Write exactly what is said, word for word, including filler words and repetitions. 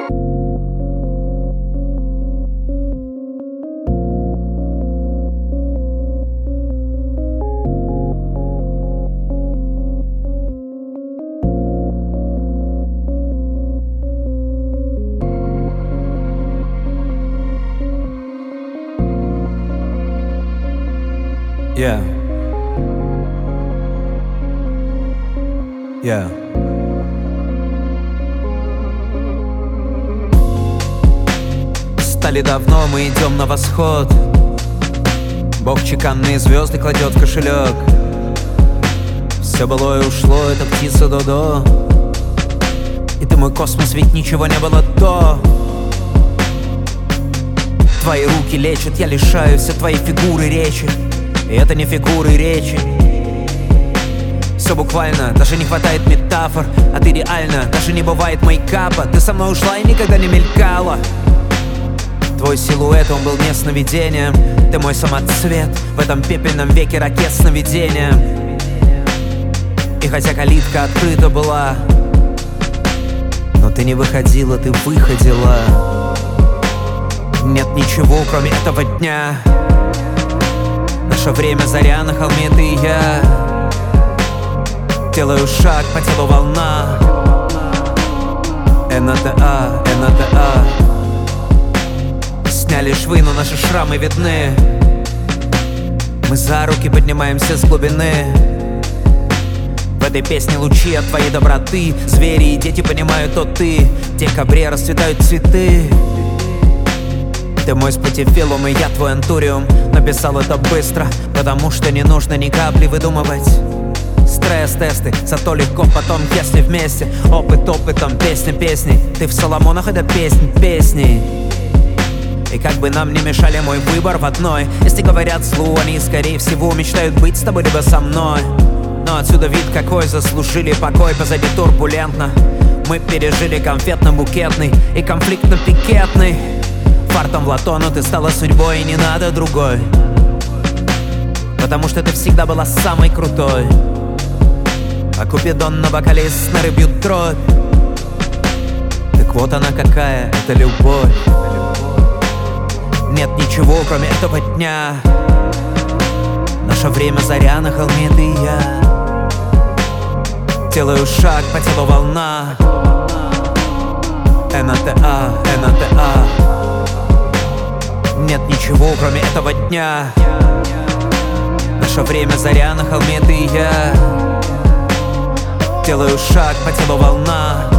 Yeah. Yeah. Стали давно, мы идем на восход. Бог чеканные звезды кладет в кошелек. Все былое ушло, это птица Додо. И ты мой космос, ведь ничего не было до. Твои руки лечат, я лишаюсь от твоей фигуры речи. И это не фигуры речи. Все буквально, даже не хватает метафор. А ты реально, даже не бывает мейкапа. Ты со мной ушла и никогда не мелькала. Твой силуэт, он был не сновидением. Ты мой самоцвет в этом пепельном веке ракет сновидения. И хотя калитка открыта была, но ты не выходила, ты выходила. Нет ничего, кроме этого дня. Наше время заря на холме, ты и я. Делаю шаг, по телу волна. эн а тэ а, эн а тэ а. Сняли швы, но наши шрамы видны. Мы за руки поднимаемся с глубины. В этой песне лучи от твоей доброты. Звери и дети понимают, то ты. В декабре расцветают цветы. Ты мой спатифилум, и я твой антуриум. Написал это быстро, потому что не нужно ни капли выдумывать. Стресс-тесты, зато легко потом, если вместе. Опыт опытом, песня песней. Ты в Соломонах, это песнь песней. И как бы нам не мешали, мой выбор в одной. Если говорят злу, они скорее всего мечтают быть с тобой либо со мной. Но отсюда вид какой, заслужили покой. Позади турбулентно мы пережили конфетно-букетный и конфликтно-пикетный. Фартом в лото, но ты стала судьбой, и не надо другой. Потому что ты всегда была самой крутой. А Купидон на бокале снары бьют дробь. Так вот она какая, это любовь. Нет ничего, кроме этого дня. Наше время заря на холме, ты и я. Делаю шаг, по телу волна. эн а тэ а, эн а тэ а. Нет ничего, кроме этого дня. Наше время заря на холме, ты и я. Делаю шаг, по телу волна.